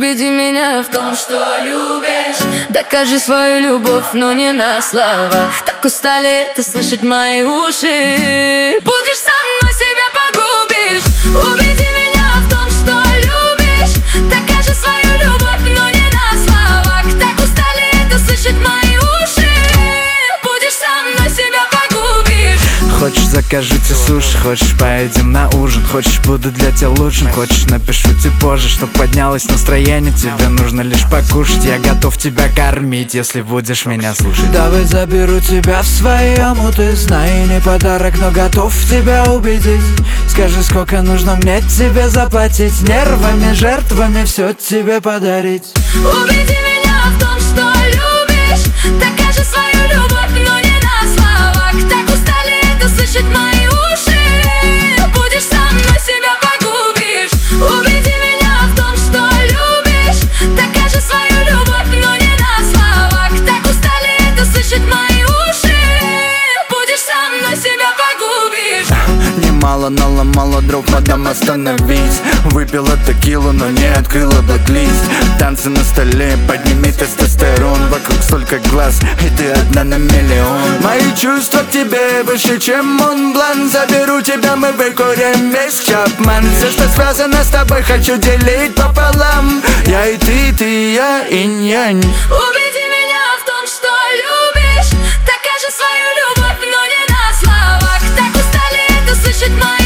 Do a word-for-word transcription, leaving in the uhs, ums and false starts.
Убеди меня в том, что любишь. Докажи свою любовь, но не на словах. Так устали ты слышать мои уши. Будешь со мной, себя погубишь. Убеди меня в том, что любишь. Докажи свою любовь, но не на словах. Так устали ты слышать мои уши. Будешь со мной, себя погубишь. Хочешь, закажите суши, хочешь, поедем на ужин. Хочешь, буду для тебя лучшим, хочешь, напишу тебе позже, чтоб поднялось настроение. Тебе нужно лишь покушать, я готов тебя кормить, если будешь меня слушать. Давай заберу тебя в своем, ты знай, не подарок, но готов тебя убедить. Скажи, сколько нужно мне тебе заплатить, нервами, жертвами все тебе подарить. Убеди меня в том, что любишь. Докажи свою любовь, но не на словах. Так устали это слышать мои уши. Будешь со мной, себя погубишь. Убеди меня в том, что любишь. Докажи свою любовь, но не на словах. Так устали это слышать мои уши. Будешь со мной, себя погубишь. Немало наломала дров, мадам, остановись. Выпила текилу, но не открыла блэк-лист. Танцы на столе, подними тестостерон. Вокруг столько глаз, и ты одна на миллион. Мои чувства к тебе выше, чем Монблан. Заберу тебя, мы выкурим весь Чапман. Все, что связано с тобой, хочу делить пополам. Я и ты, ты, я, инь-янь. Убеди меня в том, что любишь. Докажи свою любовь, но не на словах. Так устали это слышать мои